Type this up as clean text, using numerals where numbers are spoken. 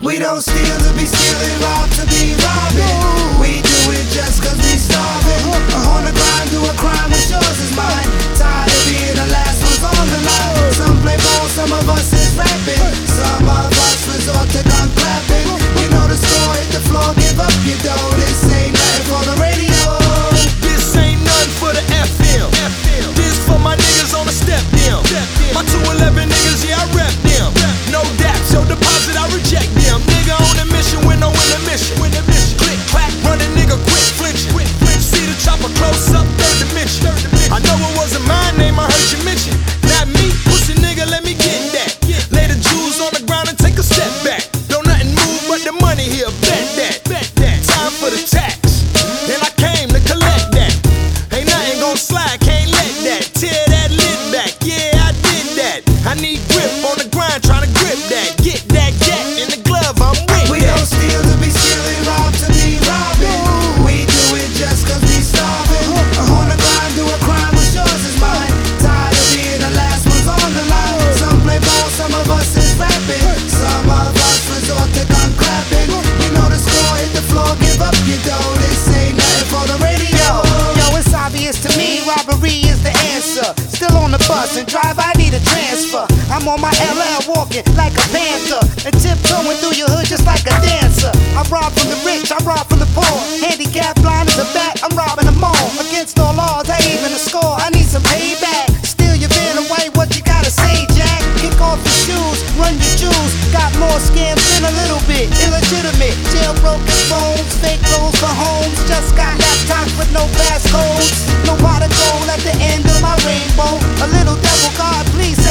We don't steal to be stealing, rob to be robbing. We do it just cause we starving. On the grind, do a crime when yours is mine. Tired of being the last ones on the line. Some play ball, some of us is rapping. Some of us resort to gun clapping. You know the score, hit the floor, give up your dough. This ain't nothing for the radio. This ain't nothing for the FM. This for my niggas on the step down. My 211 niggas, yeah, I rep them. No dap, so deposit, I reject them. Nigga on a mission with no intermission. Click, clack, run a nigga quick flinching. See the chopper close up, third dimension. I know it wasn't my name, I heard you mention. Not me, pussy nigga, let me get that. Lay the jewels on the ground and take a step back. Don't nothing move but the money here, bet that. Time for the tax, and I came to collect that. Ain't nothing gon' slide, can't let that. Tear that lid back, yeah, I did that. I need grip on the grind, tryna grip that. Get that gat in the glove, I'm with We that. don't steal to be stealing, rob to be robbing. We do it just cause we starving. On the grind, do a crime when yours is mine. Tired of being the last ones on the line. Some play ball, some of us is rapping. Some of us resort to gun clapping. You know the score, hit the floor, give up your dough. This ain't nothing for the radio. Yo, it's obvious to me, robbery is the answer. Still on the bus and drive, I need a transfer. I'm on my LL walking like a panther and tiptoeing through your hood just like a dancer. I rob from the rich, I rob from the poor. Handicapped, blind as a bat, I'm robbing them all. Against all odds, I even a score. I need some payback. Steal your van away, what you gotta say, Jack? Kick off your shoes, run your jewels. Got more scams than a little bit. Illegitimate, jailbroken phones, fake loans for homes. Just got laptops with no passcodes. No pot of gold at the end of my rainbow. A little devil, God, please